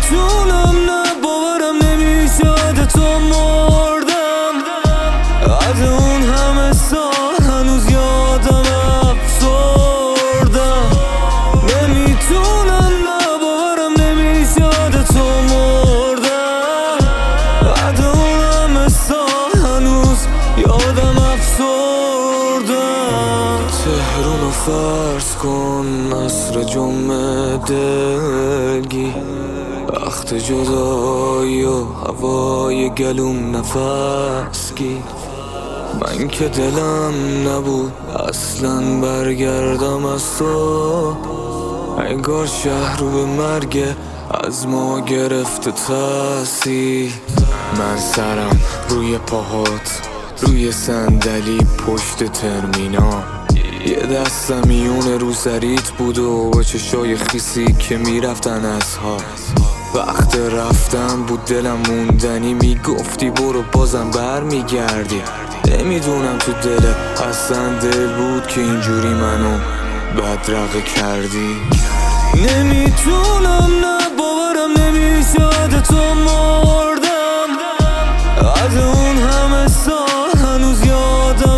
نمیتونم، نه باورم نمیشه تو مردم. از اون همه سال هنوز یادم افسردم. نمیتونم، نه باورم نمیشه تو مردم. از اون همه سال هنوز یادم افسردم. تهرانو فرض کن عصر جمعه دلگی، وقت جدایی و هوای گلوم نفس گیر. من که دلم نبود اصلا برگردم از تو، انگار شهر رو به مرگ از ما گرفته تاثیر. من سرم روی پاهات، روی صندلی پشت ترمینال، یه دستم میون روسریت بود و با چشای خیسی که میرفتن از ها. وقت رفتن بود دلم موندنی، میگفتی برو بازم بر میگردی. نمیدونم تو دلت اصلا دل بود که اینجوری منو بدرقه کردی. نمیتونم، نه باورم نمیشه تو مردم. از اون همه سال هنوز یادم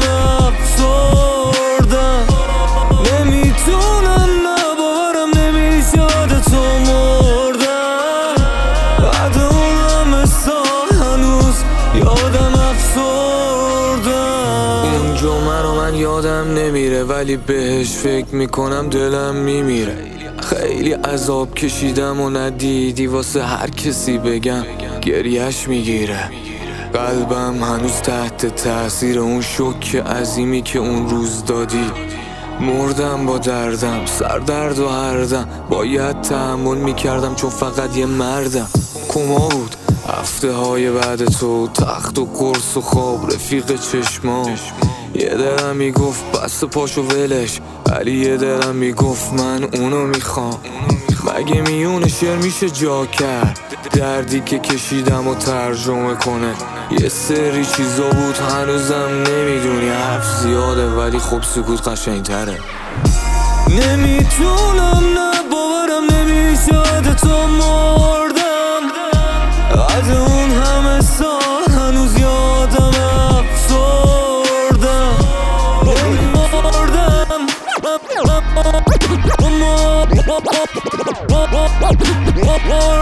افسردم. نمیتونم، نه باورم نمیشه تو مردم. از اون همه سال هنوز یادم افسردم. اون جمعه رو من یادم نمیره، ولی بهش فکر میکنم دلم میمیره. خیلی عذاب کشیدم و ندیدی واسه هر کسی بگم گریهش میگیره. قلبم هنوز تحت تاثیر اون شوک عظیمی که اون روز دادی. مردم با دردم، سردرد و هردم باید تحمل میکردم چون فقط یه مردم. کما بود هفته های بعد تو، تخت و قرص و خواب رفیق چشمام. یه دلم میگفت بس پاشو ولش، ولی یه دلم میگفت من اونو میخوام. مگه میون شعر میشه جا کرد دردی که کشیدم و ترجمه کنه؟ یه سری چیزا بود هنوزم نمیدونی، حرف زیاده ولی خب سکوت قشنگتره. نمیتونم، نه باورم نمیشه تو مردم. از اون همه سال هنوز یادم افسردم. مردم